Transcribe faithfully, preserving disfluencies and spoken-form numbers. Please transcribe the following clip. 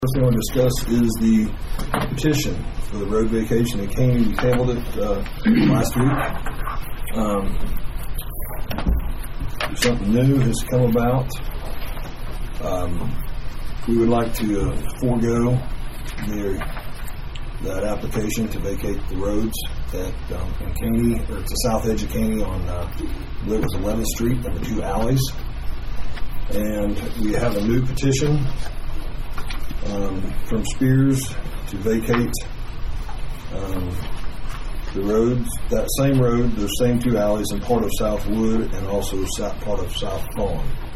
First thing I want to discuss is the petition for the road vacation in Caney. We tabled it uh, last week. Um, something new has come about. Um, we would like to uh, forego the, that application to vacate the roads at um, in Caney, or at the south edge of Caney on uh, I believe it was eleventh Street and the two alleys. And we have a new petition Um, from Spears to vacate um, the roads, that same road, those same two alleys, and part of South Wood and also south, part of South Pond.